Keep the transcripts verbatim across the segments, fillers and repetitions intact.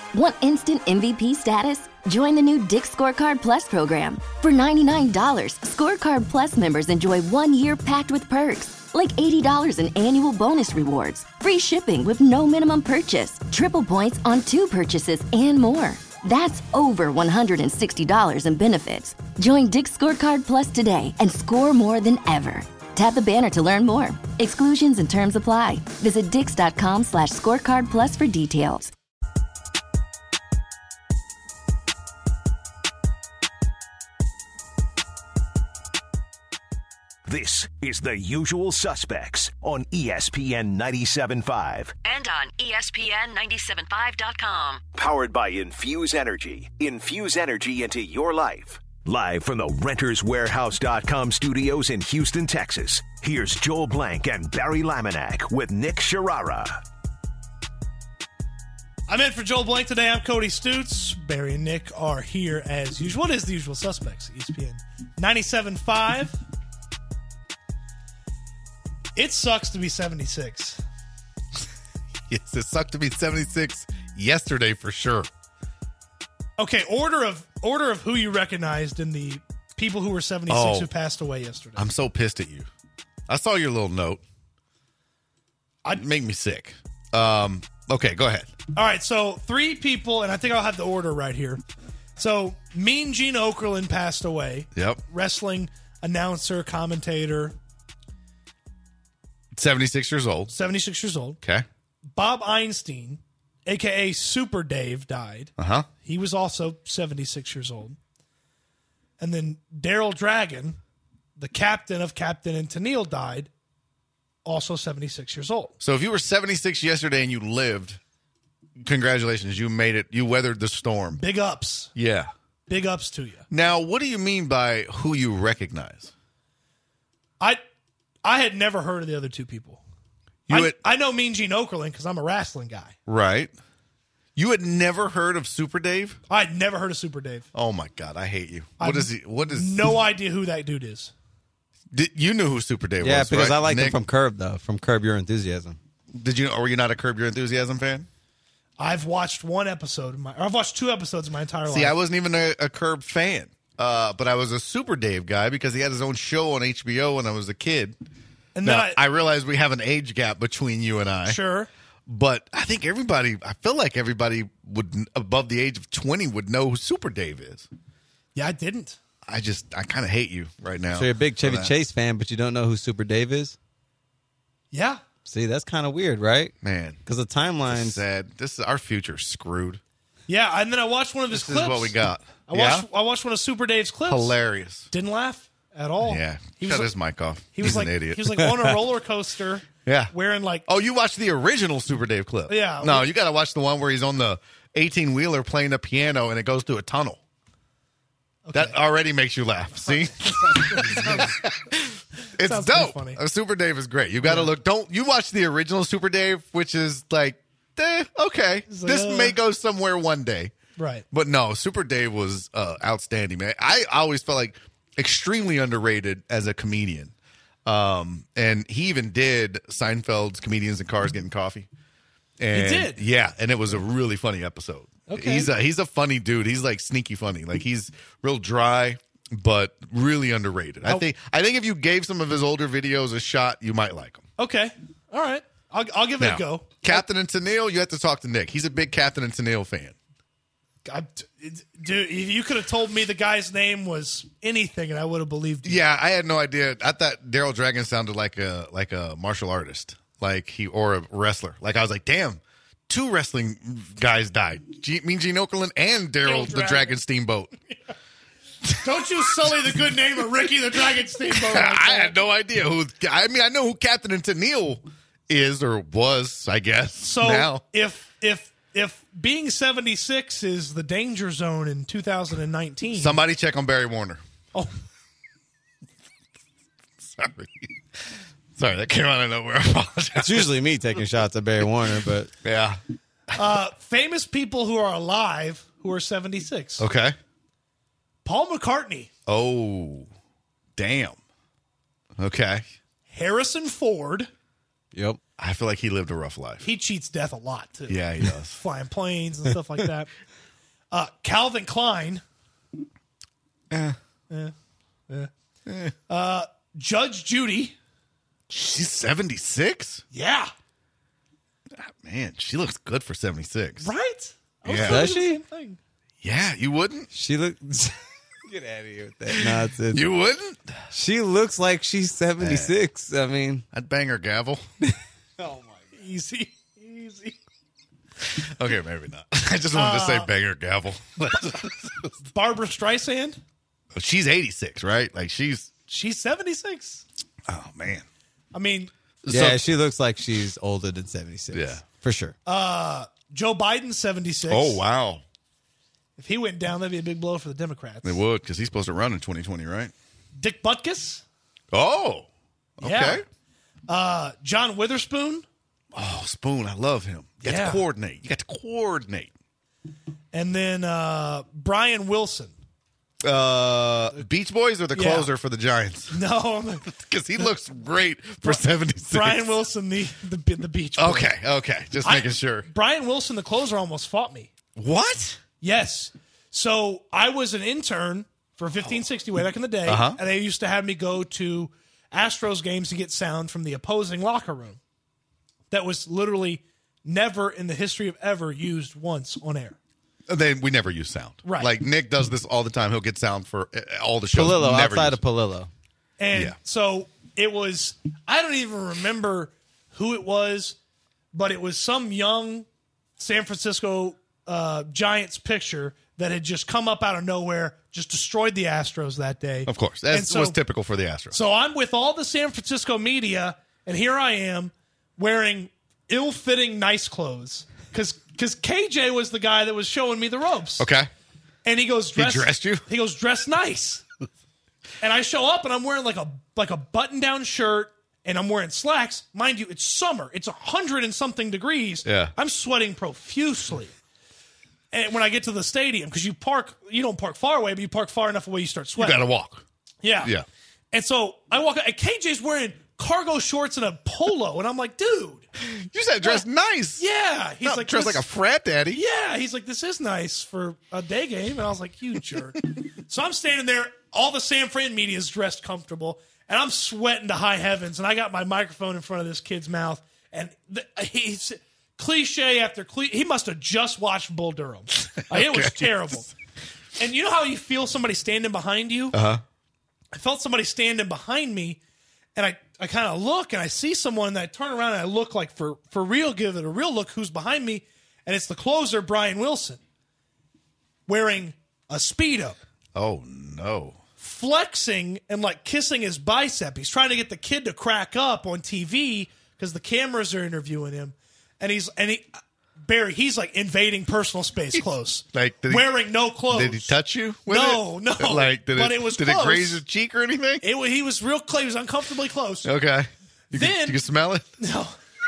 Want instant M V P status? Join the new Dick's Scorecard Plus program. For ninety-nine dollars, Scorecard Plus members enjoy one year packed with perks, like eighty dollars in annual bonus rewards, free shipping with no minimum purchase, triple points on two purchases, and more. That's over one hundred sixty dollars in benefits. Join Dick's Scorecard Plus today and score more than ever. Tap the banner to learn more. Exclusions and terms apply. Visit dix.com slash scorecard plus for details. This is The Usual Suspects on E S P N ninety-seven point five. And on E S P N ninety-seven point five dot com. Powered by Infuse Energy. Infuse energy into your life. Live from the Renters Warehouse dot com studios in Houston, Texas. Here's Joel Blank and Barry Laminack with Nick Sharara. I'm in for Joel Blank today. I'm Cody Stutz. Barry and Nick are here as usual. What is The Usual Suspects? E S P N ninety-seven point five. It sucks to be seventy-six. Yes, it sucked to be seventy-six yesterday for sure. Okay, order of order of who you recognized in the people who were seventy-six Oh. who passed away yesterday. I'm so pissed at you. I saw your little note. I'd make me sick. Um, okay, go ahead. All right, so three people, and I think I'll have the order right here. So, Mean Gene Okerlund passed away. Yep. Wrestling announcer, commentator, seventy-six years old. seventy-six years old. Okay. Bob Einstein, a k a. Super Dave, died. Uh-huh. He was also seventy-six years old. And then Daryl Dragon, the captain of Captain and Tennille, died, also seventy-six years old. So if you were seventy-six yesterday and you lived, congratulations, you made it. You weathered the storm. Big ups. Yeah. Big ups to you. Now, what do you mean by who you recognize? I I had never heard of the other two people. You I, had, I know Mean Gene Okerlund because I'm a wrestling guy. right. You had never heard of Super Dave? I had never heard of Super Dave. Oh my God, I hate you. What I've is he? What is? No idea who that dude is. Did, you knew who Super Dave Yeah, was, because right? I like him Nick? from Curb, though, from Curb Your Enthusiasm. Did you? Or were you not a Curb Your Enthusiasm fan? I've watched one episode. In my, or I've watched two episodes in my entire life. See, I wasn't even a, a Curb fan, uh, but I was a Super Dave guy because he had his own show on H B O when I was a kid. And then Now, I, I realize we have an age gap between you and I. sure. But I think everybody, I feel like everybody would above the age of twenty would know who Super Dave is. Yeah, I didn't. I just, I kind of hate you right now. So you're a big for Chevy that. Chase fan, but you don't know who Super Dave is? Yeah. See, that's kind of weird, right? Man, Because the this timelines. is sad. This is our future screwed. Yeah, and then I watched one of his This clips. is what we got. I watched I watched one of Super Dave's clips. Hilarious. Didn't laugh at all. Yeah, He shut was his mic off. He was He's like an idiot. he was like on a roller coaster. Yeah. Wearing like Oh, you watched the original Super Dave clip? Yeah. No, you got to watch the one where he's on the eighteen wheeler playing the piano and it goes through a tunnel. okay. That already makes you laugh. See, it's sounds pretty dope. funny. Uh, Super Dave is great. You got to look. Don't you watch the original Super Dave, which is like, eh, okay, like, this uh, may go somewhere one day. right. But no, Super Dave was uh, outstanding, man. I always felt like extremely underrated as a comedian. Um, and he even did Seinfeld's Comedians in Cars Getting Coffee. And He did? Yeah, and it was a really funny episode. Okay. He's a, he's a funny dude. He's like sneaky funny. Like he's real dry, but really underrated. I Oh. think I think if you gave some of his older videos a shot, you might like him. Okay. All right. I'll I'll give it Now, a go. Captain and Tennille, you have to talk to Nick. He's a big Captain and Tennille fan. I, dude, if you could have told me the guy's name was anything, and I would have believed you. Yeah, I had no idea. I thought Daryl Dragon sounded like a like a martial artist, like he or a wrestler. Like I was like, damn, two wrestling guys died. G- Mean Gene Okerlund and Daryl the Dragon. Dragon Steamboat. Don't you sully the good name of Ricky the Dragon Steamboat. I had no idea who. I mean, I know who Captain and Tennille is or was. I guess So now. if if if being seventy-six is the danger zone in two thousand nineteen, Somebody check on Barry Warner. oh, Sorry, sorry, that came out of nowhere. I apologize. It's usually me taking shots at Barry Warner, but Yeah. uh, famous people who are alive who are seventy-six. Okay. Paul McCartney, Oh, damn. Okay. Harrison Ford, Yep. I feel like he lived a rough life. He cheats death a lot, too. Yeah, he does. Flying planes and stuff like that. Uh, Calvin Klein. Eh. Yeah. Yeah. Eh. Uh, Judge Judy. She's seventy-six? Yeah. Ah, man, she looks good for seventy-six. Right? I was Yeah. thinking Does the she? same thing. Yeah, you wouldn't? She look. Get out of here with that nonsense. You wouldn't? She looks like she's seventy-six. I mean, I'd bang her gavel. Easy. Easy. Okay, maybe not. I just wanted to say Uh, bang her gavel. Barbara Streisand. She's eighty-six, right? Like she's, She's seventy-six. oh, man. I mean, yeah, So- she looks like she's older than seventy-six. Yeah. For sure. Joe Biden, seventy-six. Oh, wow. If he went down, that'd be a big blow for the Democrats. They would, because he's supposed to run in twenty twenty, right? Dick Butkus. Oh, okay. Yeah. Uh, John Witherspoon. Oh, Spoon, I love him. You got Yeah. to coordinate. You got to coordinate. And then uh, Brian Wilson. Uh, Beach Boys or the Yeah. closer for the Giants? No, Because he looks great for seventy-six. Brian Wilson, the the, the Beach Boys. Okay, okay. Just I- making sure. Brian Wilson, the closer, almost fought me. What? Yes. So I was an intern for fifteen sixty way back in the day, Uh-huh. and they used to have me go to Astros games to get sound from the opposing locker room. That was literally never in the history of ever used once on air. Then we never use sound. Right. Like Nick does this all the time. He'll get sound for uh, all the shows. Palillo, Never outside use of Palillo. And Yeah. so it was, I don't even remember who it was, but it was some young San Francisco uh, Giants picture that had just come up out of nowhere, just destroyed the Astros that day. Of course. And That so- was typical for the Astros. So I'm with all the San Francisco media, and here I am wearing ill-fitting nice clothes. Because K J was the guy that was showing me the ropes. okay. And he goes, dress, dressed you? He goes, dress nice. And I show up and I'm wearing like a like a button-down shirt and I'm wearing slacks. Mind you, it's summer. It's a hundred and something degrees. Yeah. I'm sweating profusely. And when I get to the stadium, because you park, you don't park far away, but you park far enough away, you start You sweating. got to walk. Yeah. Yeah. And so I walk out, and K J's wearing cargo shorts and a polo, and I'm like, dude. You said dress nice. Yeah. He's Not like, dressed "This- like a frat daddy. Yeah, he's like, this is nice for a day game. And I was like, you jerk. So I'm standing there, all the San Fran media is dressed comfortable, and I'm sweating to high heavens, and I got my microphone in front of this kid's mouth, and the, he's cliche after cliche. He must have just watched Bull Durham. Like, it was Okay. terrible. And you know how you feel somebody standing behind you? Uh-huh. I felt somebody standing behind me, and I, I kind of look, and I see someone, and I turn around, and I look like for, for real, give it a real look, who's behind me, and it's the closer, Brian Wilson, wearing a Speedo, Oh, no. flexing and, like, kissing his bicep. He's trying to get the kid to crack up on T V because the cameras are interviewing him, and he's, and he... Barry, he's like invading personal space close. Like, did he- wearing no clothes. Did he touch you with No, it? no. Like, did But it, it was did close. it graze your cheek or anything? It, wa- he was real close. He was uncomfortably close. Okay. You Then- can, you can smell it? No.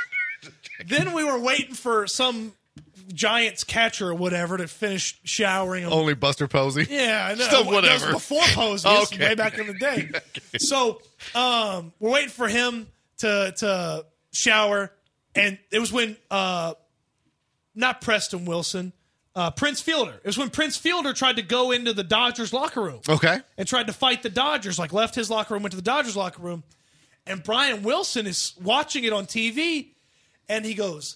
Then we were waiting for some Giants catcher or whatever to finish showering him. Only Buster Posey? Yeah, I know. So That was whatever. before Posey. This is Okay. way back in the day. So um, we're waiting for him to to shower, and it was when uh, not Preston Wilson, uh, Prince Fielder. It was when Prince Fielder tried to go into the Dodgers locker room. Okay. And tried to fight the Dodgers, like left his locker room, went to the Dodgers locker room. And Brian Wilson is watching it on T V, and he goes,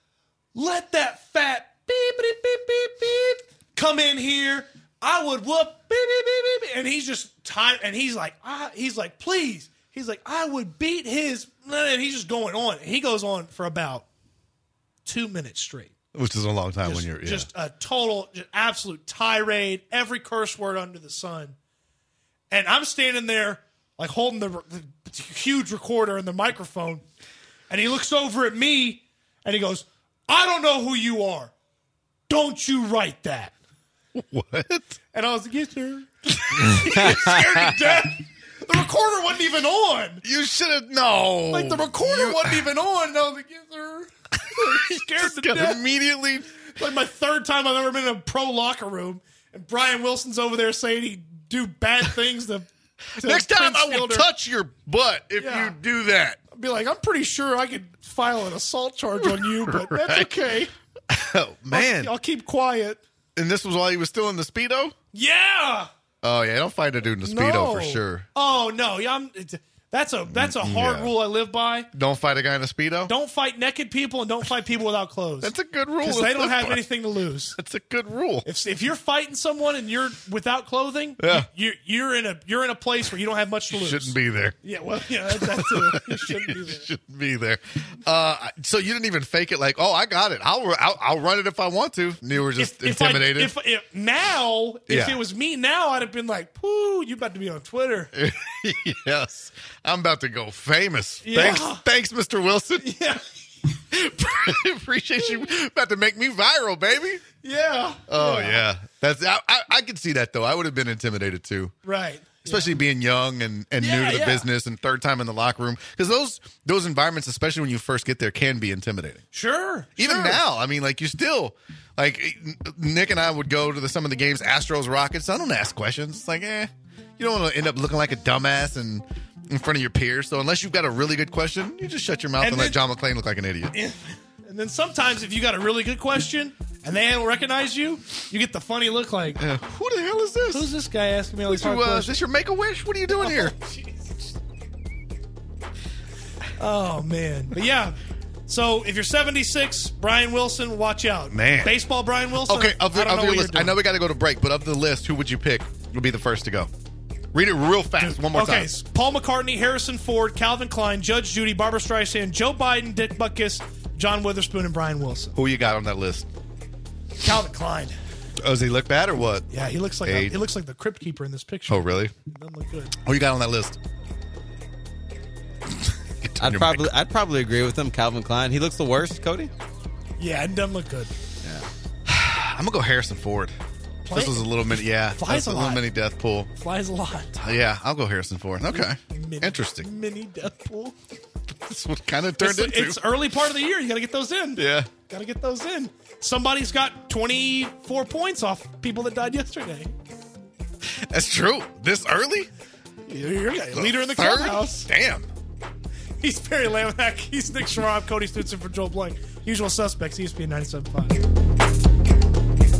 let that fat beep, beep, beep, beep, beep come in here. I would whoop, beep, beep, beep, beep. And he's just tired, and he's like, ah, he's like, please. He's like, I would beat his, and he's just going on. He goes on for about two minutes straight. Which is a long time Just, when you're, yeah. just a total, just absolute tirade, every curse word under the sun. And I'm standing there, like holding the, the huge recorder and the microphone. And he looks over at me and he goes, I don't know who you are. Don't you write that. What? And I was like, yes, sir. He was scared to death. The recorder wasn't even on. You should have, no. Like, the recorder wasn't even on. And I was like, yes, sir. Scared to Got death. immediately. Like my third time I've ever been in a pro locker room, and Brian Wilson's over there saying he'd do bad things to. to Next time Prince I will Fielder. touch your butt if Yeah. you do that. I'd be like, I'm pretty sure I could file an assault charge on you, but that's Right. okay. Oh, man. I'll, I'll keep quiet. And this was while he was still in the Speedo? Yeah. Oh, yeah. Don't fight a dude in the Speedo No. for sure. Oh no, yeah, I'm, it's, that's a that's a hard Yeah. rule I live by. Don't fight a guy in a Speedo? Don't fight naked people and don't fight people without clothes. That's a good rule. because to they don't live have by. anything to lose. That's a good rule. If if you're fighting someone and you're without clothing, Yeah. you, you're in a you're in a place where you don't have much to lose. Shouldn't be there. Yeah, well, yeah, that, that too. You shouldn't be there. Shouldn't be there. Uh, so you didn't even fake it like, oh, I got it. I'll I'll, I'll run it if I want to. You were just If, if I- intimidated. If, if now, if Yeah. it was me now, I'd have been like, "Pooh, you about to be on Twitter." Yes. I'm about to go famous. Yeah. Thanks, thanks, Mister Wilson. Yeah, Appreciate you. About to make me viral, baby. yeah. Oh yeah, that's I, I, I could see that though. I would have been intimidated too, Right. especially being young and, and Yeah, new to the yeah. business and third time in the locker room. Because those those environments, especially when you first get there, can be intimidating. Sure. Even sure. now, I mean, like you still like Nick and I would go to the, some of the games, Astros, Rockets. I don't ask questions. It's like, eh, you don't want to end up looking like a dumbass and in front of your peers. So unless you've got a really good question, you just shut your mouth and, And let then- John McClain look like an idiot. And then sometimes, if you got a really good question and they don't recognize you, you get the funny look like, Yeah. Who the hell is this? "Who's this guy asking me all these Would hard you, uh, is questions?" this your Make a Wish? What are you doing here? Jesus. Oh man, but yeah. So if you're seventy-six, Brian Wilson, watch out, Man. Baseball, Brian Wilson. Okay, of the, I don't of know your what you're list, I doing. know we got to go to break, but of the list, who would you pick? Would be the first to go. Read it real fast, one more okay, time. so Paul McCartney, Harrison Ford, Calvin Klein, Judge Judy, Barbara Streisand, Joe Biden, Dick Butkus, John Witherspoon, and Brian Wilson. Who you got on that list? Calvin Klein. Oh, does he look bad or what? Yeah, he looks like a, Hey. he looks like the crypt keeper in this picture. Oh, really? Doesn't look good. Who you got on that list? I'd probably I'd probably agree with him. Calvin Klein. He looks the worst, Cody. Yeah, it doesn't look good. I'm gonna go Harrison Ford. Play- This was a little mini, yeah. Flies That's a a little lot. mini death pool. Flies a lot. Yeah, I'll go Harrison Ford. Okay, Mini, interesting. Mini Deadpool. That's what kind of turned It's, into. it's early part of the year. You got to get those in. Yeah, Got to get those in. Somebody's got twenty-four points off people that died yesterday. that's true. This early, You're, you're a leader in the Third? clubhouse. Damn. He's Barry Laminack. He's Nick Schwab, Cody Stutzer for Joel Blank. Usual suspects, E S P N ninety-seven point five.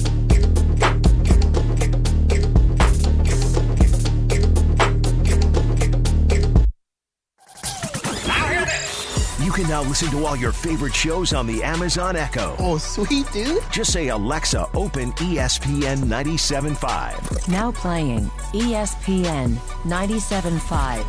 You can now listen to all your favorite shows on the Amazon Echo. Oh, sweet, dude. Just say, Alexa, open E S P N ninety-seven point five. Now playing E S P N ninety-seven point five.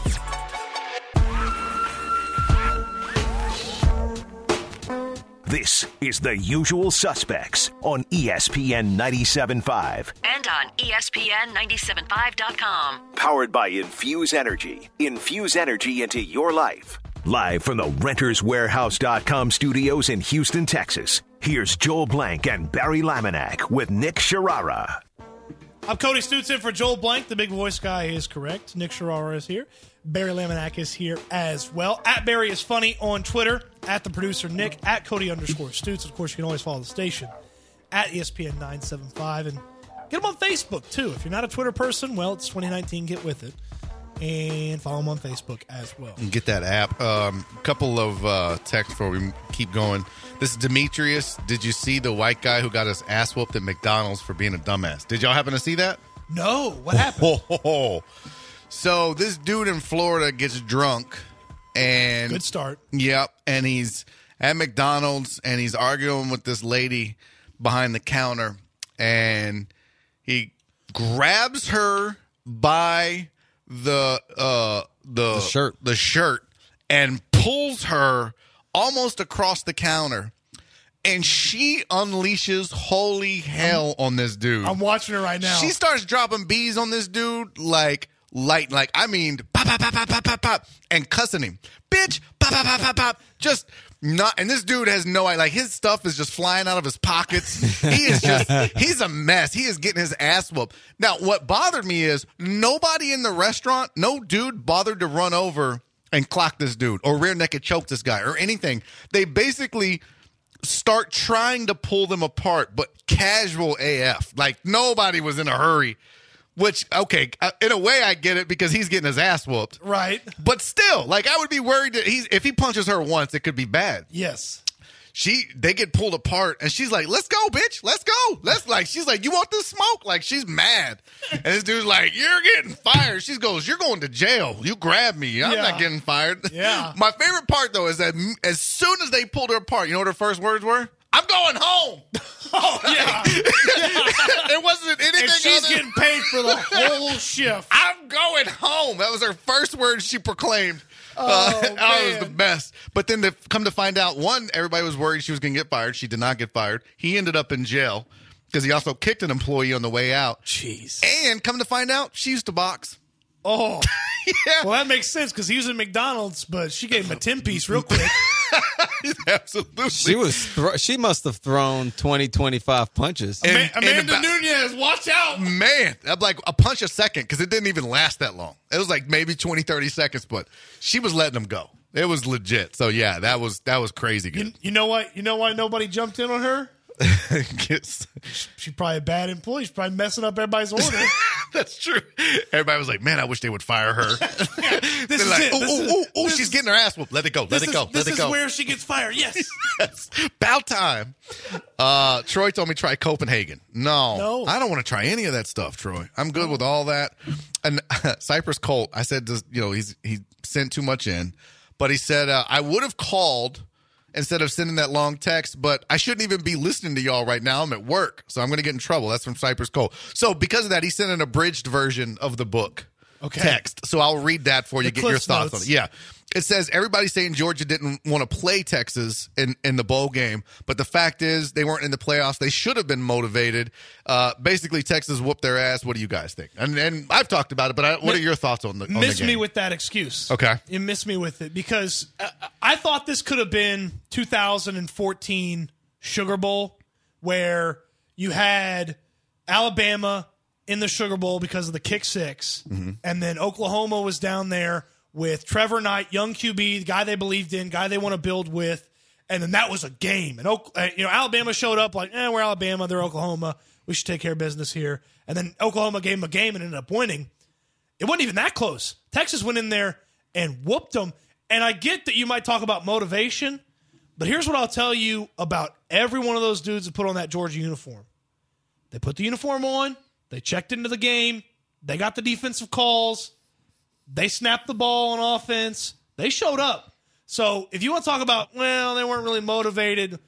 This is The Usual Suspects on E S P N ninety-seven point five. And on E S P N ninety-seven point five dot com. Powered by Infuse Energy. Infuse energy into your life. Live from the Renters Warehouse dot com studios in Houston, Texas. Here's Joel Blank and Barry Laminack with Nick Sharara. I'm Cody Stutz for Joel Blank. The big voice guy is correct. Nick Sharara is here. Barry Laminack is here as well. At Barry is Funny on Twitter. At the producer Nick. At Cody underscore Stutz. Of course, you can always follow the station at E S P N nine seven five. And get them on Facebook, too. If you're not a Twitter person, well, it's twenty nineteen. Get with it. And follow them on Facebook as well. Get that app. A um, couple of uh, texts before we keep going. This is Demetrius. Did you see the white guy who got his ass whooped at McDonald's for being a dumbass? Did y'all happen to see that? No. What happened? Oh, so this dude in Florida gets drunk and Good start. Yep, and he's at McDonald's and he's arguing with this lady behind the counter, and he grabs her by the uh the, The shirt. the shirt and pulls her almost across the counter, and she unleashes holy hell on this dude. I'm watching her right now. She starts dropping bees on this dude like light, like I mean, pop, pop, pop, pop, pop, pop, pop, and cussing him, bitch, pop, pop, pop, pop, pop, just not. And this dude has no idea. Like his stuff is just flying out of his pockets. He is just, he's a mess. He is getting his ass whooped. Now, what bothered me is nobody in the restaurant, no dude bothered to run over and clock this dude or rear naked choke this guy or anything. They basically start trying to pull them apart, but casual A F. Like nobody was in a hurry. Which, okay, uh, in a way I get it because he's getting his ass whooped. Right. But still, like, I would be worried that he's if he punches her once, it could be bad. Yes. She, they get pulled apart, and she's like, let's go, bitch. Let's go. Let's, like, she's like, you want this smoke? Like, she's mad. And this dude's like, you're getting fired. She goes, you're going to jail. You grab me. I'm Yeah. not getting fired. Yeah. My favorite part, though, is that m- as soon as they pulled her apart, you know what her first words were? I'm going home. Oh, yeah. It wasn't anything And she's other- getting paid for the whole shift. I'm going home. That was her first word she proclaimed. Oh, uh, oh, it was man. the best. But then to come to find out, one, everybody was worried she was going to get fired. She did not get fired. He ended up in jail because he also kicked an employee on the way out. Jeez. And come to find out, she used to box. Oh. Yeah. Well, that makes sense because he was in McDonald's, but she gave him a ten piece real quick. Absolutely. She was. Thro- she must have thrown twenty, twenty-five punches. And- Ma- Amanda about- Nunez, watch out. Man, I'm like a punch a second because it didn't even last that long. It was like maybe twenty, thirty seconds, but she was letting them go. It was legit. So, yeah, that was that was crazy good. You, you know what? You know why nobody jumped in on her? Yes. She's probably a bad employee. She's probably messing up everybody's order. That's true. Everybody was like, man, I wish they would fire her. This They're is like, it. Ooh, This ooh, is- ooh, ooh, this she's is- getting her ass whooped. Let it go. Let This it is, go. this Let it is go. where she gets fired. Yes. Yes. About time. Uh, Troy told me try Copenhagen. No, No. I don't want to try any of that stuff, Troy. I'm good with all that. And Cypress Colt, I said, this, you know, he's he sent too much in, but he said uh, I would have called instead of sending that long text, but I shouldn't even be listening to y'all right now. I'm at work, so I'm going to get in trouble. That's from Cypress Colt. So because of that, he sent an abridged version of the book Okay. text. So I'll read that for you, The get your Cliff's thoughts Notes. on it. Yeah. It says everybody's saying Georgia didn't want to play Texas in, in the bowl game, but the fact is they weren't in the playoffs. They should have been motivated. Uh, basically, Texas whooped their ass. What do you guys think? And, and I've talked about it, but I, what are your thoughts on the, on Miss the game? me with that excuse. Okay. You miss me with it because uh, I thought this could have been two thousand fourteen Sugar Bowl where you had Alabama in the Sugar Bowl because of the kick six, Mm-hmm. and then Oklahoma was down there with Trevor Knight, young Q B, the guy they believed in, guy they want to build with, and then that was a game. And uh, you know, Alabama showed up like, eh, we're Alabama, they're Oklahoma, we should take care of business here. And then Oklahoma gave them a game and ended up winning. It wasn't even that close. Texas went in there and whooped them. And I get that you might talk about motivation, but here's what I'll tell you about every one of those dudes that put on that Georgia uniform. They put the uniform on, they checked into the game, they got the defensive calls, they snapped the ball on offense, they showed up. So if you want to talk about, well, they weren't really motivated,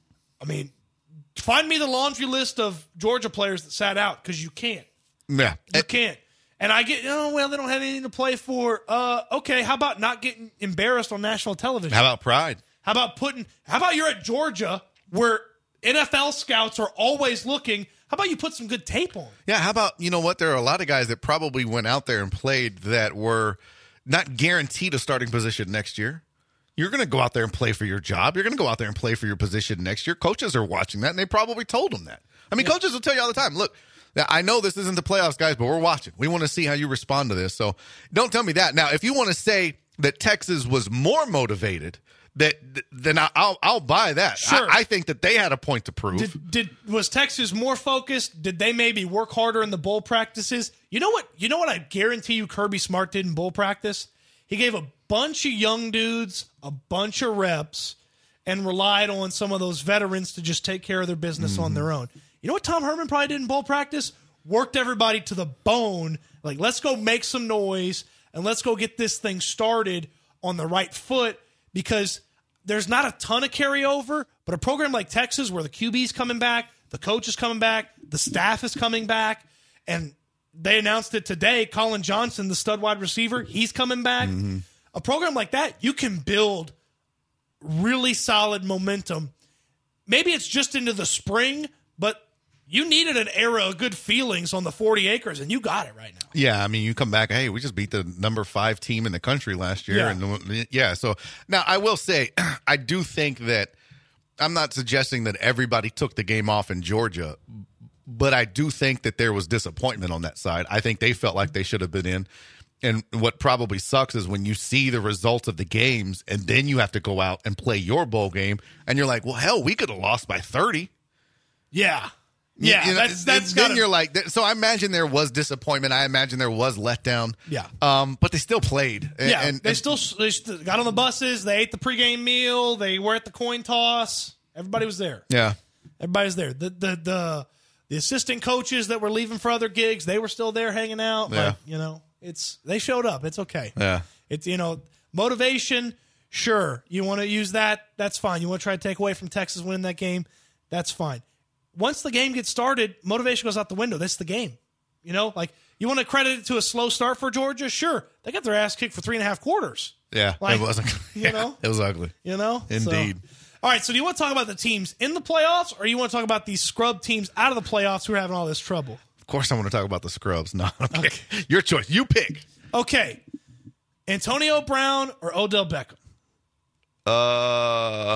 I mean, find me the laundry list of Georgia players that sat out because you can't. Yeah. You can't. And I get, oh, well, they don't have anything to play for. Uh, okay, how about not getting embarrassed on national television? How about pride? How about putting, how about you're at Georgia where N F L scouts are always looking? How about you put some good tape on? Yeah, how about, you know what? There are a lot of guys that probably went out there and played that were not guaranteed a starting position next year. You're going to go out there and play for your job. You're going to go out there and play for your position next year. Coaches are watching that, and they probably told them that. I mean, yeah. Coaches will tell you all the time, look, I know this isn't the playoffs, guys, but we're watching. We want to see how you respond to this. So don't tell me that. Now, if you want to say that Texas was more motivated, that then I'll I'll buy that. Sure. I, I think that they had a point to prove. Did, did was Texas more focused? Did they maybe work harder in the bowl practices? You know what? You know what? I guarantee you, Kirby Smart did in bowl practice. He gave a bunch of young dudes a bunch of reps and relied on some of those veterans to just take care of their business mm-hmm. on their own. You know what Tom Herman probably did in bowl practice? Worked everybody to the bone. Like, let's go make some noise and let's go get this thing started on the right foot. Because there's not a ton of carryover, but a program like Texas where the Q B's coming back, the coach is coming back, the staff is coming back, and they announced it today, Colin Johnson, the stud wide receiver, he's coming back. Mm-hmm. A program like that, you can build really solid momentum. Maybe it's just into the spring, but you needed an era of good feelings on the forty acres, and you got it right now. Yeah, I mean, you come back, hey, we just beat the number five team in the country last year. Yeah. And yeah, so now I will say, I do think that I'm not suggesting that everybody took the game off in Georgia, but I do think that there was disappointment on that side. I think they felt like they should have been in. And what probably sucks is when you see the results of the games and then you have to go out and play your bowl game, and you're like, well, hell, we could have lost by thirty. Yeah. Yeah, you know, that's that's then gotta, you're like, so I imagine there was disappointment. I imagine there was letdown. Yeah. Um, but they still played. And, yeah. and, they and, still they still got on the buses. They ate the pregame meal. They were at the coin toss. Everybody was there. Yeah. Everybody's there. The the the the assistant coaches that were leaving for other gigs, they were still there hanging out. Yeah. Like, you know, it's they showed up. It's okay. Yeah. It's, you know, motivation. Sure, you want to use that. That's fine. You want to try to take away from Texas winning that game. That's fine. Once the game gets started, motivation goes out the window. That's the game. You know, like you want to credit it to a slow start for Georgia? Sure. They got their ass kicked for three and a half quarters. Yeah. Like, it wasn't. you yeah, know? It was ugly. You know? Indeed. So, all right. So do you want to talk about the teams in the playoffs or you want to talk about these scrub teams out of the playoffs who are having all this trouble? Of course I want to talk about the scrubs. No, okay. okay. Your choice. You pick. Okay. Antonio Brown or Odell Beckham? Uh,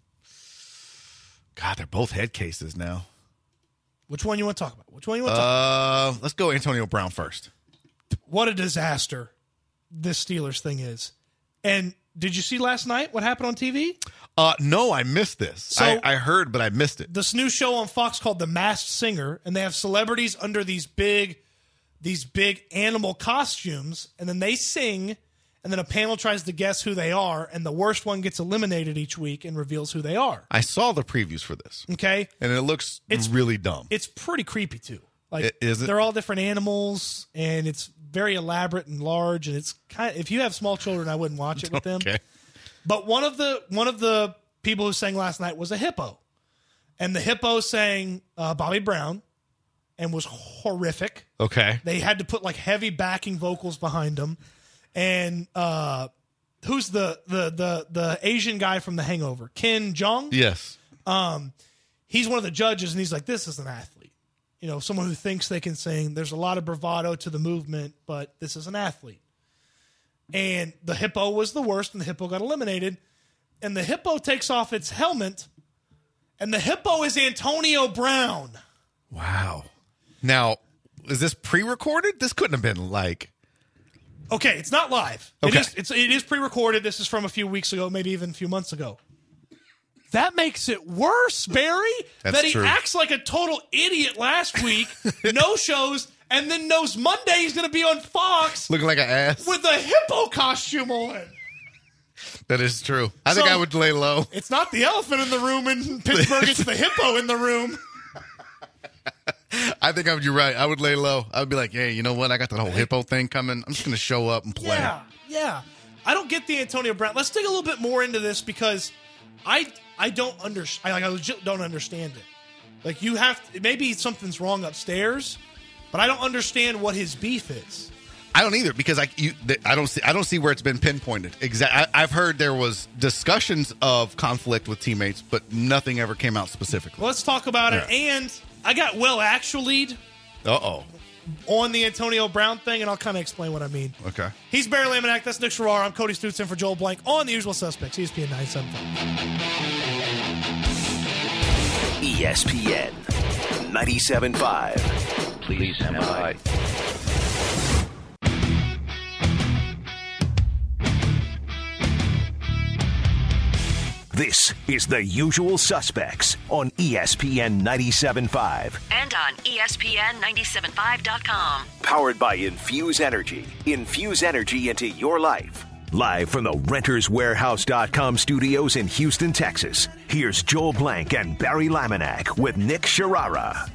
God, they're both head cases now. Which one you want to talk about? Which one you want to talk about? Uh, let's go Antonio Brown first. What a disaster this Steelers thing is. And did you see last night what happened on T V? Uh, no, I missed this. So, I, I heard, but I missed it. This new show on Fox called The Masked Singer, and they have celebrities under these big, these big animal costumes, and then they sing, and then a panel tries to guess who they are, and the worst one gets eliminated each week and reveals who they are. I saw the previews for this. Okay. And it looks it's really dumb. It's pretty creepy, too. Like, it, is it? They're all different animals, and it's very elaborate and large, and it's kind of, if you have small children, I wouldn't watch it with them. Okay. But one of the one of the people who sang last night was a hippo. And the hippo sang uh, Bobby Brown and was horrific. Okay. They had to put like heavy backing vocals behind him. And uh, who's the, the the the Asian guy from The Hangover? Ken Jeong? Yes. Um, he's one of the judges, and he's like, this is an athlete. You know, someone who thinks they can sing. There's a lot of bravado to the movement, but this is an athlete. And the hippo was the worst, and the hippo got eliminated. And the hippo takes off its helmet, and the hippo is Antonio Brown. Wow. Now, is this pre-recorded? This couldn't have been like... Okay, it's not live. Okay. It is, it's, it is pre-recorded. This is from a few weeks ago, maybe even a few months ago. That makes it worse, Barry. That's that he true. acts like a total idiot last week, no shows, and then knows Monday he's going to be on Fox Looking like an ass. with a hippo costume on. That is true. I So, think I would lay low. It's not the elephant in the room in Pittsburgh, it's the hippo in the room. I think I would. You're right. I would lay low. I would be like, hey, you know what? I got that whole hippo thing coming. I'm just going to show up and play. Yeah, yeah. I don't get the Antonio Brown. Let's dig a little bit more into this because I I don't understand. I, like, I legit don't understand it. Like you have to, maybe something's wrong upstairs, but I don't understand what his beef is. I don't either because I you I don't see I don't see where it's been pinpointed. Exactly. I've heard there was discussions of conflict with teammates, but nothing ever came out specifically. Well, let's talk about it. Yeah. And I got well actually'd Uh oh. on the Antonio Brown thing, and I'll kind of explain what I mean. Okay. He's Barry Laminack. That's Nick Sherrar. I'm Cody Stutz in for Joel Blank on The Usual Suspects, E S P N ninety-seven point five. E S P N ninety-seven point five. Please stand by. This is The Usual Suspects on E S P N ninety-seven point five. And on E S P N ninety-seven point five dot com. Powered by Infuse Energy. Infuse energy into your life. Live from the Renters Warehouse dot com studios in Houston, Texas. Here's Joel Blank and Barry Laminack with Nick Sherrara.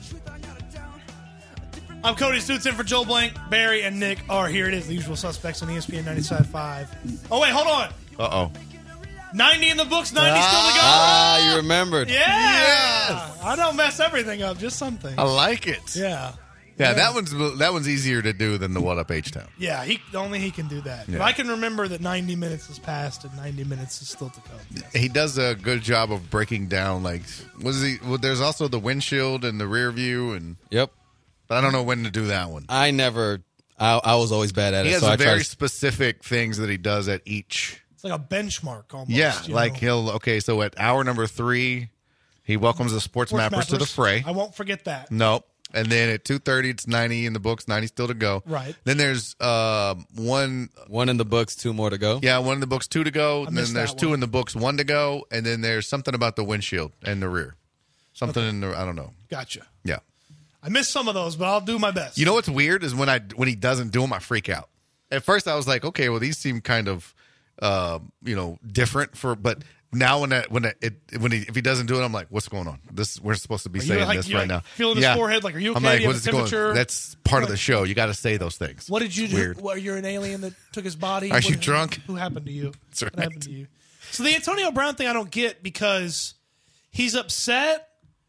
I'm Cody Stutz in for Joel Blank. Barry and Nick are here. It is The Usual Suspects on E S P N ninety-seven point five. Oh, wait, hold on. Uh oh. ninety in the books, ninety still to go. Ah, you remembered. Yeah. Yes. I don't mess everything up, just some things. I like it. Yeah. Yeah, that one's that one's easier to do than the What Up H Town. Yeah, he only he can do that. Yeah. But I can remember that ninety minutes has passed and ninety minutes is still to come. He does a good job of breaking down. Like, was he? Well, there's also the windshield and the rear view, and Yep. but I don't know when to do that one. I never. I, I was always bad at He it. has so I very tried to, specific things that he does at each. It's like a benchmark almost. Yeah, you like know? he'll okay. So at hour number three, he welcomes the sports, Sports mappers, to the fray. I won't forget that. Nope. And then at two thirty, it's ninety in the books, ninety still to go. Right. Then there's uh, one, one in the books, two more to go. yeah, one in the books, two to go. I And missed then there's that two one. in the books, one to go. And then there's something about the windshield and the rear. Something in the, I don't know. Gotcha. Yeah. I missed some of those, but I'll do my best. You know what's weird is when I when he doesn't do them, I freak out. At first, I was like, okay, well, these seem kind of, uh, you know, different for. But now when that when that, it when he if he doesn't do it, I'm like, what's going on? This we're supposed to be Are you saying like- this you right like now. feeling his forehead, like, are you okay? I'm like, Do you have what is a it going? temperature? That's part of the show. You got to say those things. What did you It's do? Weird. What, you're an alien that took his body? Are What- you drunk? Who happened to you? That's What right. happened to you? So the Antonio Brown thing I don't get because he's upset.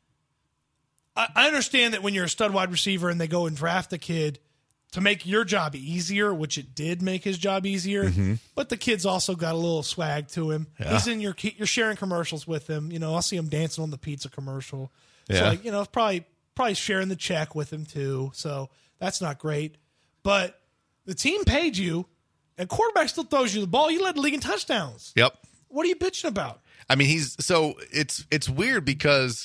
I, I understand that when you're a stud wide receiver and they go and draft a kid to make your job easier, which it did make his job easier, Mm-hmm. but the kid's also got a little swag to him. Yeah. He's in your you're sharing commercials with him. You know, I'll see him dancing on the pizza commercial. So Yeah. like, you know, probably probably sharing the check with him too. So that's not great. But the team paid you, and quarterback still throws you the ball. You led the league in touchdowns. Yep. What are you bitching about? I mean, he's so it's it's weird because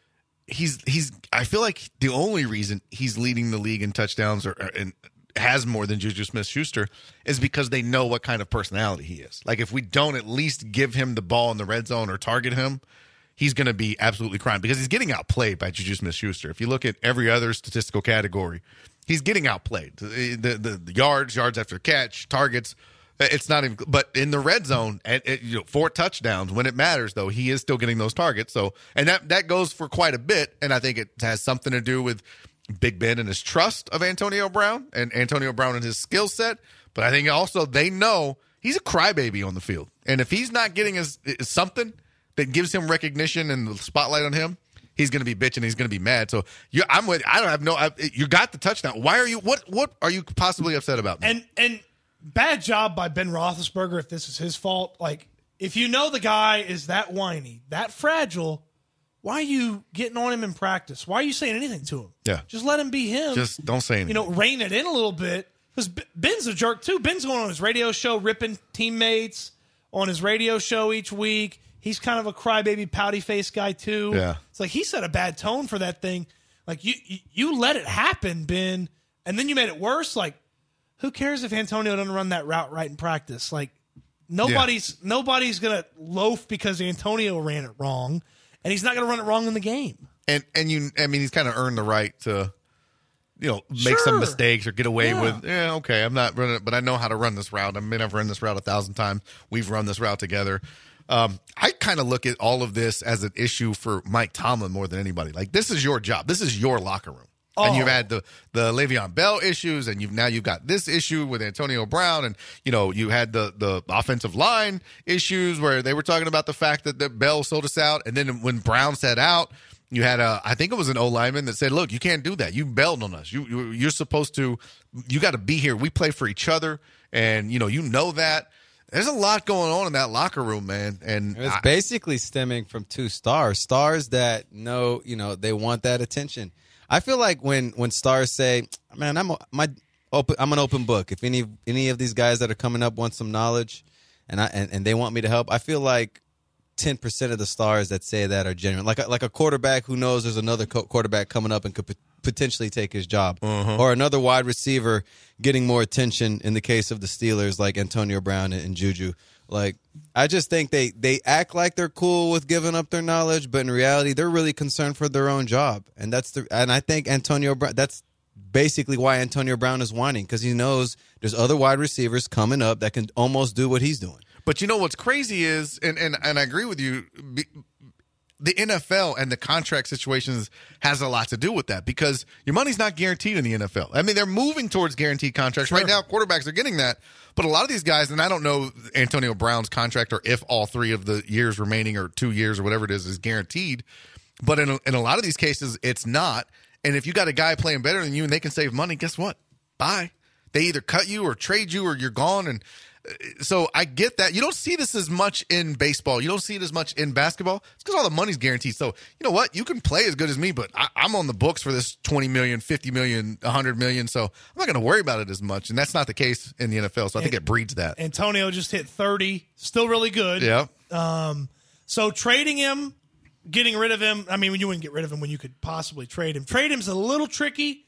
he's he's. I feel like the only reason he's leading the league in touchdowns or, or and has more than Juju Smith-Schuster is because they know what kind of personality he is. Like if we don't at least give him the ball in the red zone or target him, he's going to be absolutely crying because he's getting outplayed by Juju Smith-Schuster. If you look at every other statistical category, he's getting outplayed. The, the, the yards, yards after catch, targets. It's not even, but in the red zone, at, at, you know, four touchdowns when it matters, though, he is still getting those targets. So, and that that goes for quite a bit, and I think it has something to do with Big Ben and his trust of Antonio Brown and Antonio Brown and his skill set. But I think also they know he's a crybaby on the field, and if he's not getting his, his something that gives him recognition and the spotlight on him, he's going to be bitching. He's going to be mad. So you, I'm with. I don't have no. I, you got the touchdown. Why are you? What? What are you possibly upset about? Man? And and bad job by Ben Roethlisberger if this is his fault. Like, if you know the guy is that whiny, that fragile, why are you getting on him in practice? Why are you saying anything to him? Yeah. Just let him be him. Just don't say anything. You know, rein it in a little bit. Because Ben's a jerk, too. Ben's going on his radio show, ripping teammates on his radio show each week. He's kind of a crybaby, pouty-face guy, too. Yeah. It's like he set a bad tone for that thing. Like, you, you, you let it happen, Ben, and then you made it worse. Like, who cares if Antonio doesn't run that route right in practice? Like, nobody's yeah. nobody's gonna loaf because Antonio ran it wrong, and he's not gonna run it wrong in the game. And and you, I mean, he's kind of earned the right to, you know, make Sure. some mistakes or get away Yeah. with. Yeah, okay, I'm not running it, but I know how to run this route. I mean, I've run this route a thousand times. We've run this route together. Um, I kind of look at all of this as an issue for Mike Tomlin more than anybody. Like, this is your job. This is your locker room. Oh. And you've had the the Le'Veon Bell issues, and you've now you've got this issue with Antonio Brown, and you know you had the the offensive line issues where they were talking about the fact that, that Bell sold us out, and then when Brown sat out, you had a I think it was an O lineman that said, "Look, you can't do that. You bailed on us. You, you you're supposed to. You got to be here. We play for each other, and you know you know that." There's a lot going on in that locker room, man, and It's I- basically stemming from two stars, stars that know, you know, they want that attention. I feel like when when stars say, "Man, I'm a, my open, I'm an open book. If any any of these guys that are coming up want some knowledge, and I and, and they want me to help," I feel like ten percent of the stars that say that are genuine. Like a, like a quarterback who knows there's another co- quarterback coming up and could p- potentially take his job, or another wide receiver getting more attention. In the case of the Steelers, like Antonio Brown and, and Juju. Like, I just think they, they act like they're cool with giving up their knowledge, but in reality, they're really concerned for their own job. And that's the and I think Antonio Brown, that's basically why Antonio Brown is whining, because he knows there's other wide receivers coming up that can almost do what he's doing. But you know what's crazy is, and, and, and I agree with you, be, the N F L and the contract situations has a lot to do with that because your money's not guaranteed in the N F L. I mean, they're moving towards guaranteed contracts. Sure. Right now, quarterbacks are getting that. But a lot of these guys, and I don't know Antonio Brown's contract or if all three of the years remaining or two years or whatever it is is guaranteed. But in a, in a lot of these cases, it's not. And if you got a guy playing better than you and they can save money, guess what? Bye. They either cut you or trade you or you're gone. And so I get that. You don't see this as much in baseball. You don't see it as much in basketball. It's because all the money's guaranteed. So you know what? You can play as good as me, but I, I'm on the books for this twenty million, fifty million, one hundred million. So I'm not going to worry about it as much. And that's not the case in the N F L. So I think it breeds that. Antonio just hit thirty, still really good. Yeah. Um, so trading him, getting rid of him, I mean, you wouldn't get rid of him when you could possibly trade him. Trade him's a little tricky.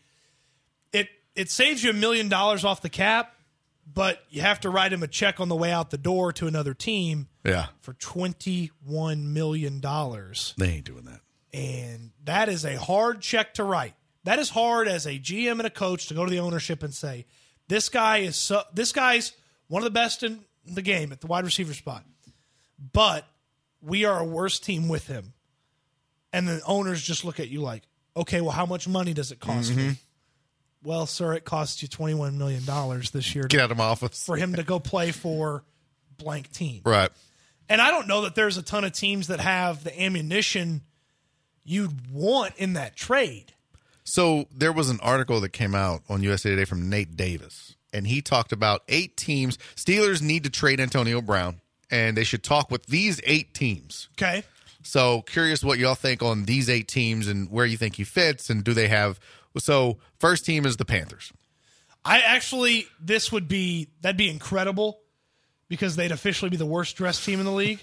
It it saves you a million dollars off the cap, but you have to write him a check on the way out the door to another team Yeah. for twenty-one million dollars. They ain't doing that. And that is a hard check to write. That is hard as a G M and a coach to go to the ownership and say, this guy is so, this guy's one of the best in the game at the wide receiver spot. But we are a worse team with him. And the owners just look at you like, okay, well, how much money does it cost Mm-hmm. you? Well, sir, it costs you twenty-one million dollars this year Get to, out of my office. for him to go play for blank team. Right. And I don't know that there's a ton of teams that have the ammunition you'd want in that trade. So there was an article that came out on U S A Today from Nate Davis, and he talked about eight teams. Steelers need to trade Antonio Brown, and they should talk with these eight teams. Okay. So curious what y'all think on these eight teams and where you think he fits, and do they have – so first team is the Panthers. I actually – this would be – that'd be incredible because they'd officially be the worst dressed team in the league.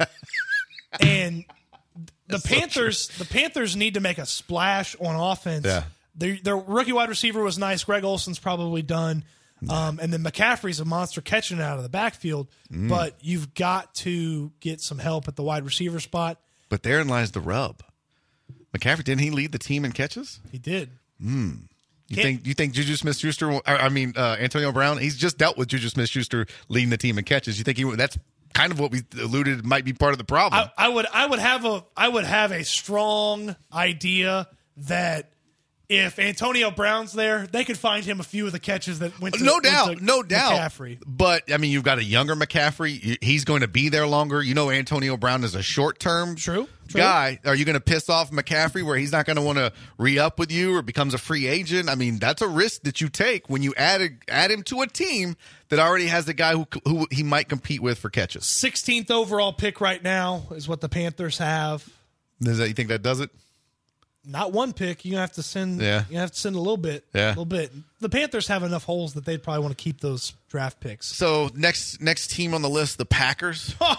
And the That's so Panthers the Panthers need to make a splash on offense. Yeah. Their, their rookie wide receiver was nice. Greg Olson's probably done. Um, and then McCaffrey's a monster catching it out of the backfield. Mm. But you've got to get some help at the wide receiver spot. But therein lies the rub. McCaffrey, didn't he lead the team in catches? He did. Mm. You Can't- think you think Juju Smith-Schuster? will- I mean uh, Antonio Brown. He's just dealt with Juju Smith-Schuster leading the team in catches. You think he? That's kind of what we alluded might be part of the problem. I, I would I would have a I would have a strong idea that if Antonio Brown's there, they could find him a few of the catches that went to no went doubt, to no doubt. McCaffrey. But I mean, you've got a younger McCaffrey. He's going to be there longer. You know, Antonio Brown is a short-term True, true. guy. Are you going to piss off McCaffrey where he's not going to want to re-up with you or becomes a free agent? I mean, that's a risk that you take when you add a, add him to a team that already has a guy who who he might compete with for catches. sixteenth overall pick right now is what the Panthers have. Does that, you think that does it? Not one pick. You have to send. Yeah. You have to send a little bit. Yeah. A little bit. The Panthers have enough holes that they'd probably want to keep those draft picks. So next next team on the list, the Packers. Huh.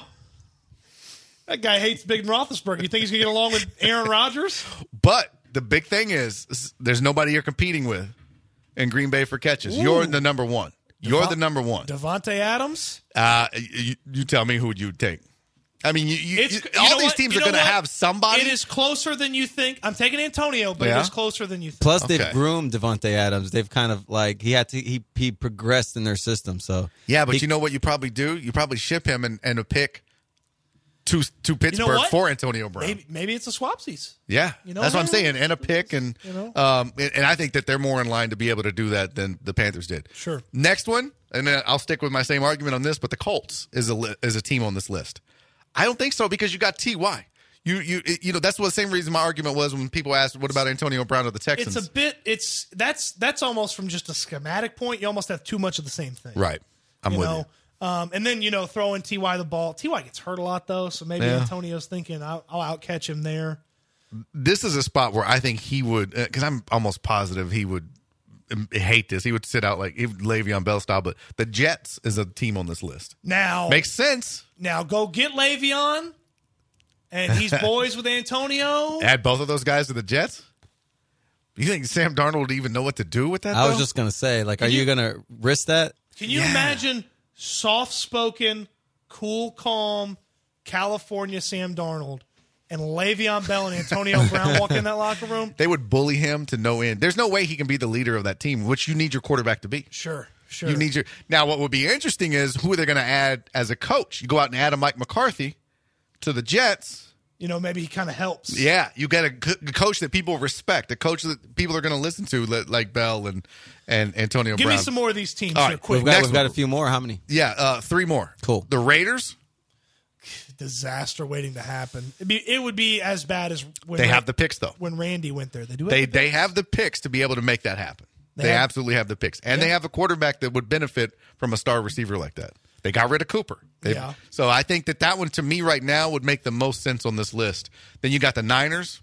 That guy hates Big Roethlisberger. You think he's gonna get along with Aaron Rodgers? But the big thing is, there's nobody you're competing with in Green Bay for catches. Ooh. You're the number one. You're Devon- the number one. Devontae Adams. Uh, you, you tell me who would you take. I mean, you, you, It's, you- you all know these what? teams You are know going to what? have somebody. It is closer than you think. I'm taking Antonio, but Yeah? it is closer than you think. Plus, Okay. they've groomed Devontae Adams. They've kind of like he had to he he progressed in their system. So Yeah, but he- you know what you probably do? You probably ship him and, and a pick to to Pittsburgh what? for Antonio Brown. maybe, maybe it's a swapsies. Yeah, You know, that's what I'm maybe- saying. And a pick, and You know? um, and, and I think that they're more in line to be able to do that than the Panthers did. Sure. Next one, and then I'll stick with my same argument on this, but the Colts is a li- is a team on this list. I don't think so because you got T Y. You you you know that's what the same reason my argument was when people asked, "What about Antonio Brown of the Texans?" It's a bit. It's that's that's almost from just a schematic point. You almost have too much of the same thing, right. I'm you with know? you. Um, and then you know throwing T Y the ball. T Y gets hurt a lot though, so maybe Yeah. Antonio's thinking I'll, I'll outcatch him there. This is a spot where I think he would, because I'm almost positive he would um, hate this. He would sit out like he would Le'Veon Bell style, but the Jets is a team on this list. Now Makes sense. now go get Le'Veon, and he's boys with Antonio. Add both of those guys to the Jets. You think Sam Darnold would even know what to do with that? I was though? just gonna say, like, are you- you gonna risk that? Can you Yeah. imagine soft-spoken, cool, calm California Sam Darnold and Le'Veon Bell and Antonio Brown walk in that locker room? They would bully him to no end. There's no way he can be the leader of that team, which you need your quarterback to be. Sure, sure. You need your now. What would be interesting is who are they going to add as a coach? You go out and add a Mike McCarthy to the Jets. you know, maybe he kind of helps. Yeah, you get a co- coach that people respect, a coach that people are going to listen to, li- like Bell and and Antonio Give Brown. me some more of these teams All here, right, quick. We've got, Next we've got one. a few more. How many? Yeah, uh, three more. Cool. The Raiders. Disaster waiting to happen. It'd be, it would be as bad as when They Ra- have the picks though. when Randy went there. They do. They have the they picks? have the picks to be able to make that happen. They They, have- absolutely have the picks, and they Yeah. have a quarterback that would benefit from a star receiver like that. They got rid of Cooper. They- Yeah. So I think that that one to me right now would make the most sense on this list. Then you got the Niners.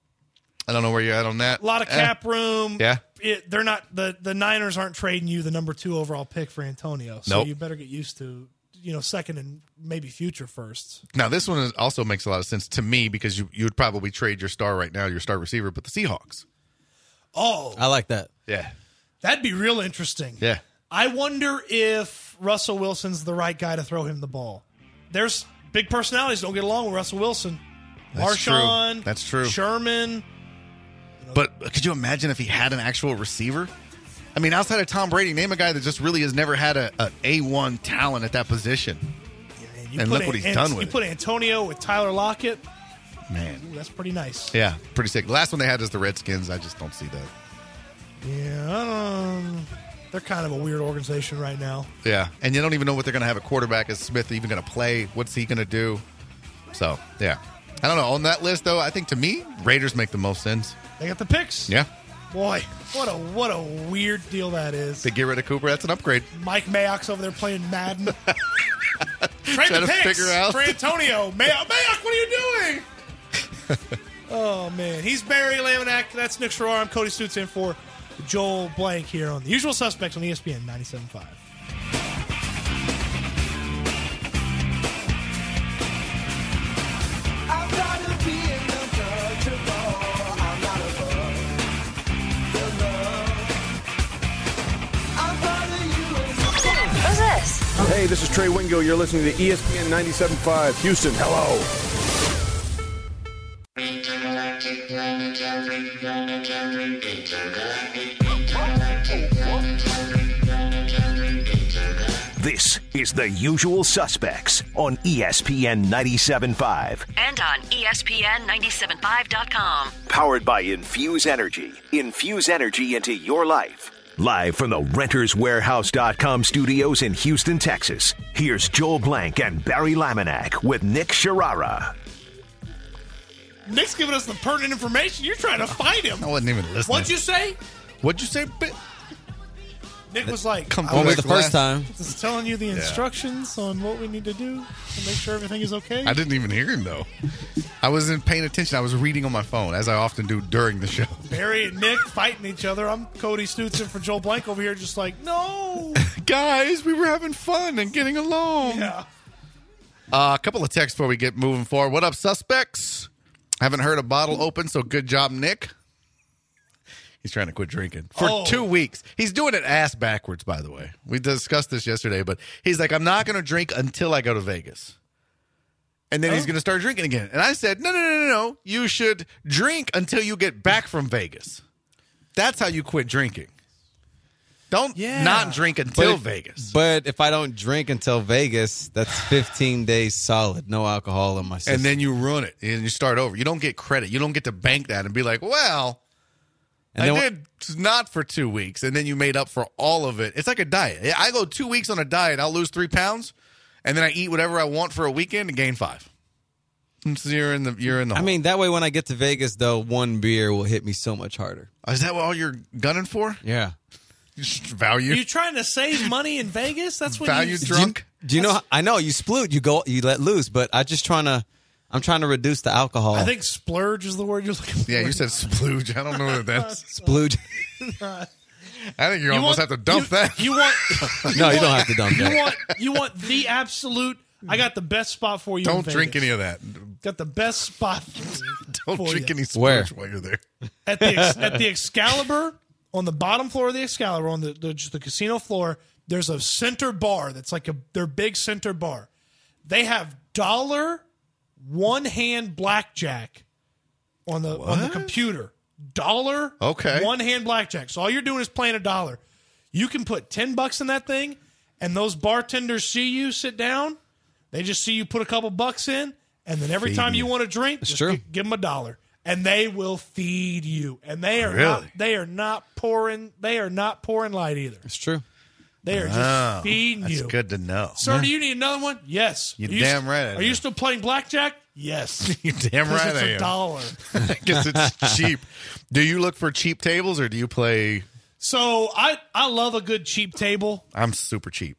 I don't know where you're at on that. a lot of Eh. cap room. Yeah. It, they're not the the Niners aren't trading you the number two overall pick for Antonio. So Nope. you better get used to you know second and maybe future firsts. Now this one is, also makes a lot of sense to me because you you would probably trade your star right now, your star receiver, but the Seahawks. Oh, I like that. Yeah. that'd be real interesting. Yeah. I wonder if Russell Wilson's the right guy to throw him the ball. There's big personalities don't get along with Russell Wilson. That's Marshawn. true. That's true. Sherman. But could you imagine if he had an actual receiver? I mean, outside of Tom Brady, name a guy that just really has never had a, a A one talent at that position. And, you and put look what he's An- done You with put Antonio with Tyler Lockett. Man. Ooh, that's pretty nice. Yeah, pretty sick. The last one they had is the Redskins. I just don't see that. Yeah, um, they're kind of a weird organization right now. Yeah, and you don't even know what they're going to have a quarterback. Is Smith even going to play? What's he going to do? So, yeah. I don't know. On that list, though, I think to me, Raiders make the most sense. They got the picks. Yeah. Boy, what a what a weird deal that is. To get rid of Cooper, that's an upgrade. Mike Mayock's over there playing Madden. Trade Trying the to picks figure out. for Antonio. Mayock, Mayock, what are you doing? Oh, man. He's Barry Laminack. That's Nick Sherrar. I'm Cody Stutz in for Joel Blank here on The Usual Suspects on E S P N ninety-seven point five. Who's this? Hey, this is Trey Wingo. You're listening to E S P N ninety-seven point five. Houston, hello. This is The Usual Suspects on E S P N ninety-seven point five. And on E S P N ninety-seven point five dot com. Powered by Infuse Energy. Infuse energy into your life. Live from the Renters Warehouse dot com studios in Houston, Texas. Here's Joel Blank and Barry Laminack with Nick Sherrara. Nick's giving us the pertinent information. You're trying to fight him. I wasn't even listening. What'd you say? What'd you say? Bi- Nick was like, Come I on, Only Nick, the first last- time. was telling you the instructions on what we need to do to make sure everything is okay. I didn't even hear him, though. I wasn't paying attention. I was reading on my phone, as I often do during the show. Barry and Nick fighting each other. I'm Cody Stutz in for Joel Blank over here, just like, no. Guys, we were having fun and getting along. Yeah. Uh, a couple of texts before we get moving forward. What up, suspects? Haven't heard a bottle open, so good job, Nick. He's trying to quit drinking for Oh. two weeks. He's doing it ass backwards, by the way. We discussed this yesterday, but he's like, I'm not going to drink until I go to Vegas. And then he's going to start drinking again. And I said, no, no, no, no, no. You should drink until you get back from Vegas. That's how you quit drinking. Don't Yeah. not drink until But- Vegas. But if I don't drink until Vegas, that's fifteen days solid, no alcohol in my system. And then you ruin it and you start over. You don't get credit. You don't get to bank that and be like, well, And I then did not for two weeks, and then you made up for all of it. It's like a diet. I go two weeks on a diet, I'll lose three pounds, and then I eat whatever I want for a weekend and gain five. And so you're in the you're in the. I hole. mean, that way when I get to Vegas, though, one beer will hit me so much harder. Is that what all you're gunning for? Yeah. Just value. Are you trying to save money in Vegas? That's what Value you drunk? Do you know? how- I know you sploot, you go, you let loose, but I just trying to, I'm trying to reduce the alcohol. I think splurge is the word you're looking for. Yeah, you said splooge. I don't know what that's. splooge. I think you, You almost want- have to dump you, that. You want no, you don't have to dump you that. want you want the absolute. I got the best spot for you. Don't in drink Vegas. any of that. Got the best spot. Don't for drink you. any splooge Where? while you're there. at the ex, at the Excalibur on the bottom floor of the Excalibur on the, the just the casino floor. There's a center bar that's like a their big center bar. They have dollar one hand blackjack on the on the computer. Dollar Okay. one hand blackjack. So all you're doing is playing a dollar. You can put ten bucks in that thing, and those bartenders see you sit down. They just see you put a couple bucks in, and then every Feed time you. you want to drink, just true. gi- give them a dollar, and they will feed you. And they are Really? not they are not pouring they are not pouring light either. It's true. They are just Oh, feeding that's you. good to know. Sir, do you need another one? Yes. You're Are you damn st- right I Are you do. still playing blackjack? Yes. You're damn 'Cause right it's I a am. dollar. Because it's cheap. Do you look for cheap tables or do you play? So I I love a good cheap table. I'm super cheap.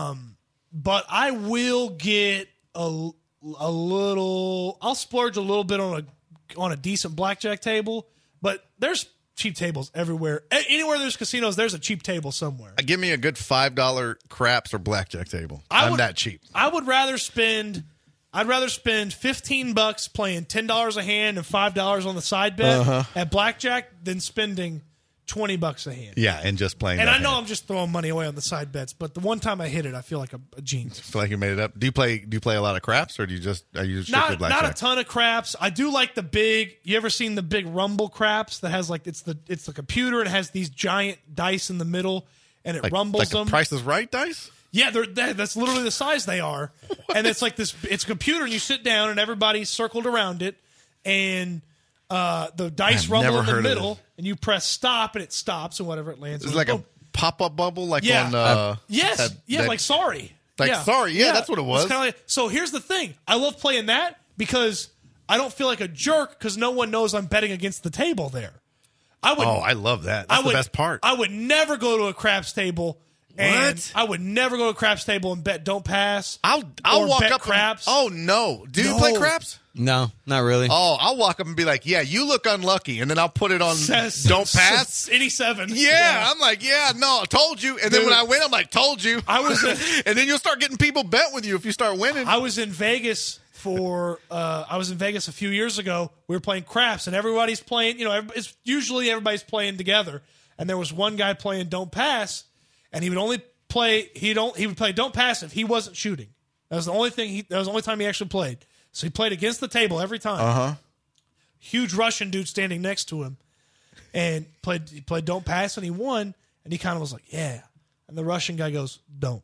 But I will get a, a little. I'll splurge a little bit on a on a decent blackjack table. But there's cheap tables everywhere. A- Anywhere there's casinos, there's a cheap table somewhere. Give me a good five dollar craps or blackjack table. I I'm would- that cheap. I would rather spend. I'd rather spend fifteen bucks playing ten dollars a hand and five dollars on the side bet Uh-huh. at blackjack than spending twenty bucks a hand. Yeah, and just playing. And that I know hand. I'm just throwing money away on the side bets, but the one time I hit it, I feel like a, a genius. Feel like you made it up. Do you play? Do you play a lot of craps, or do you just are you strictly Not blackjack? not a ton of craps. I do like the big. You ever seen the big Rumble craps that has like it's the it's the computer and it has these giant dice in the middle and it like, rumbles like them. the Price is Right dice. Yeah, they're, that, that's literally the size they are, and it's like this. It's a computer, and you sit down, and everybody's circled around it, and uh, the dice I've rumble never in the heard of middle, this. and you press stop, and it stops, and whatever it lands. It's on, like boom. a pop up bubble, like Yeah. on. Uh, Yes, that- yeah, that- like sorry, Like yeah. Sorry, yeah, that's what it was. It's kinda like, so here's the thing: I love playing that because I don't feel like a jerk because no one knows I'm betting against the table there. I would. Oh, I love that. That's I would, the best part. I would never go to a craps table. And What? I would never go to a craps table and bet don't pass. I'll I'll or walk bet up. craps. And, oh no! Do you No. play craps? No, not really. Oh, I'll walk up and be like, "Yeah, you look unlucky," and then I'll put it on. Says- Don't pass. eighty-seven. Yeah, I'm like, yeah, no, I told you. And then Dude. when I win, I'm like, told you. I was a- and then you'll start getting people bet with you if you start winning. I was in Vegas for. Uh, I was in Vegas a few years ago. We were playing craps, and everybody's playing. You know, every- it's usually everybody's playing together. And there was one guy playing don't pass, and he would only play. He don't. He would play don't pass if he wasn't shooting. That was the only thing. He, that was the only time he actually played. So he played against the table every time. Uh huh. Huge Russian dude standing next to him, and played. He played don't pass, and he won. And he kind of was like, yeah. And the Russian guy goes, don't.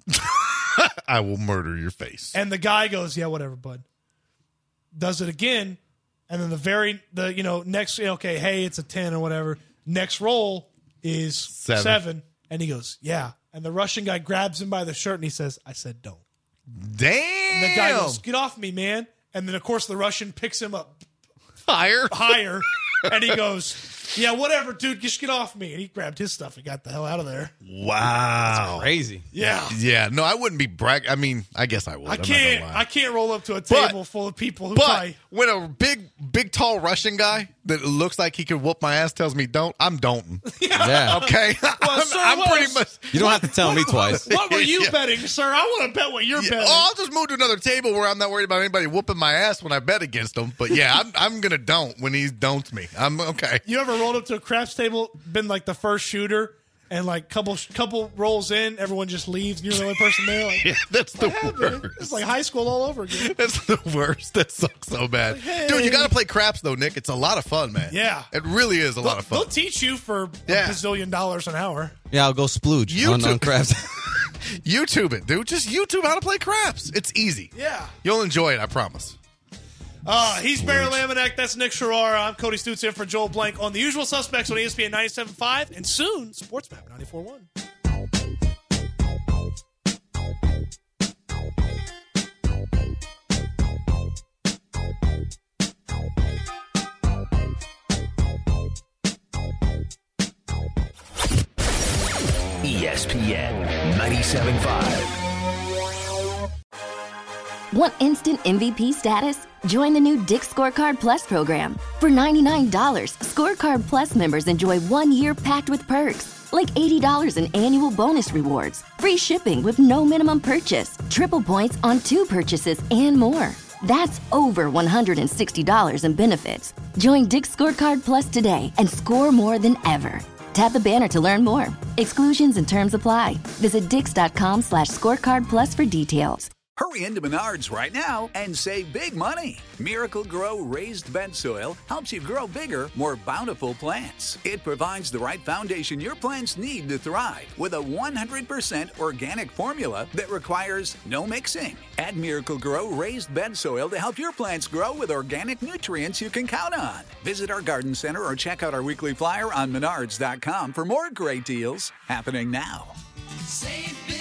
I will murder your face. And the guy goes, yeah, whatever, bud. Does it again, and then the very the you know next okay, hey, it's a ten or whatever. Next roll is Seven. seven, and he goes, yeah. And the Russian guy grabs him by the shirt and he says, I said don't. Damn. And the guy goes, get off me, man. And then of course the Russian picks him up Higher. higher, and he goes, yeah, whatever, dude, just get off me. And he grabbed his stuff and got the hell out of there. Wow. Crazy. Yeah. Yeah. No, I wouldn't be brag. I mean, I guess I would. I I'm not can't gonna lie. I can't roll up to a But- table full of people who But probably when a big, big, tall Russian guy that looks like he could whoop my ass tells me don't, I'm don't. Yeah. Okay? I'm, sir, I'm what pretty else? much. You don't have to tell me twice. What were you Yeah. betting, sir? I want to bet what you're Yeah, betting. oh, I'll just move to another table where I'm not worried about anybody whooping my ass when I bet against him. But yeah, I'm, I'm going to don't when he don'ts me. I'm okay. You ever rolled up to a craps table, been like the first shooter, and like couple couple rolls in, everyone just leaves, and you're the only person there? Like, Yeah, that's the happened? worst. It's like high school all over again. That's the worst. That sucks so bad. hey. Dude, you got to play craps, though, Nick. It's a lot of fun, man. Yeah. It really is a lot of fun. They'll teach you for Yeah. a bazillion dollars an hour. Yeah, I'll go splooge You on, too. on craps. YouTube it, dude. Just YouTube how to play craps. It's easy. Yeah. You'll enjoy it, I promise. Uh, he's Barry Laminack. That's Nick Sharara. I'm Cody Stutz in for Joel Blank on The Usual Suspects on E S P N ninety-seven point five and soon SportsMap ninety-four point one. E S P N ninety-seven point five. Want instant M V P status? Join the new Dick Scorecard Plus program. For ninety-nine dollars, Scorecard Plus members enjoy one year packed with perks, like eighty dollars in annual bonus rewards, free shipping with no minimum purchase, triple points on two purchases, and more. That's over one hundred sixty dollars in benefits. Join Dick Scorecard Plus today and score more than ever. Tap the banner to learn more. Exclusions and terms apply. Visit dix.com slash scorecard plus for details. Hurry into Menards right now and save big money. Miracle Grow Raised Bed Soil helps you grow bigger, more bountiful plants. It provides the right foundation your plants need to thrive with a one hundred percent organic formula that requires no mixing. Add Miracle Grow Raised Bed Soil to help your plants grow with organic nutrients you can count on. Visit our garden center or check out our weekly flyer on menards dot com for more great deals happening now. Save